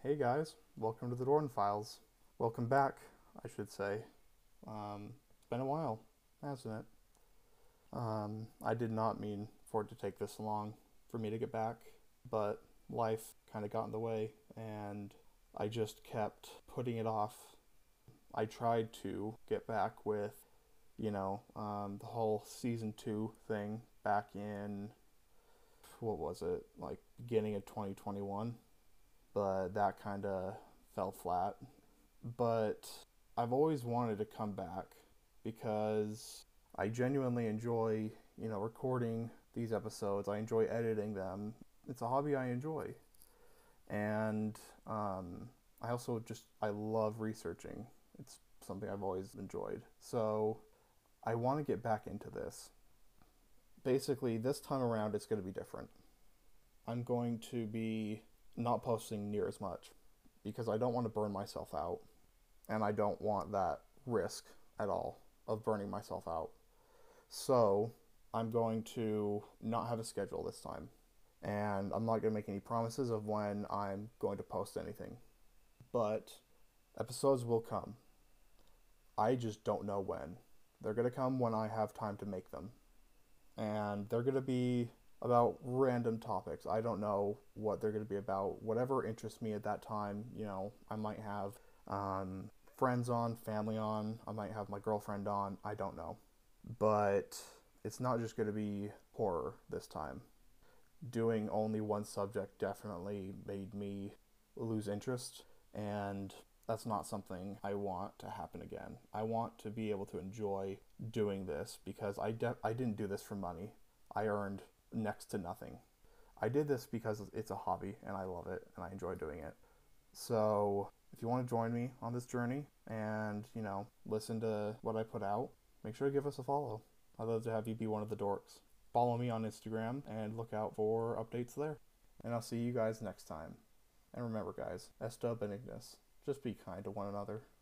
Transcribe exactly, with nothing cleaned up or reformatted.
Hey guys, welcome to the Dorn Files. Welcome back, I should say. Um, it's been a while, hasn't it? Um, I did not mean for it to take this long for me to get back, but life kind of got in the way, and I just kept putting it off. I tried to get back with, you know, um, the whole season two thing back in, what was it, like beginning of twenty twenty-one, but that kind of fell flat. But I've always wanted to come back because I genuinely enjoy, you know, recording these episodes. I enjoy editing them. It's a hobby I enjoy. And um, I also just, I love researching. It's something I've always enjoyed. So I want to get back into this. Basically, this time around, it's going to be different. I'm going to be not posting near as much because I don't want to burn myself out, and I don't want that risk at all of burning myself out. So I'm going to not have a schedule this time, and I'm not going to make any promises of when I'm going to post anything. But episodes will come. I just don't know when. They're going to come when I have time to make them. And they're going to be about random topics. I don't know what they're going to be about. Whatever interests me at that time, you know, I might have um, friends on, family on, I might have my girlfriend on, I don't know. But it's not just going to be horror this time. Doing only one subject definitely made me lose interest, and that's not something I want to happen again. I want to be able to enjoy doing this because I, de- I didn't do this for money. I earned next to nothing. I did this because it's a hobby and I love it and I enjoy doing it. So if you want to join me on this journey and, you know, listen to what I put out, make sure to give us a follow. I'd love to have you be one of the dorks. Follow me on Instagram and look out for updates there. And I'll see you guys next time. And remember guys, Esto Benignis. Just be kind to one another.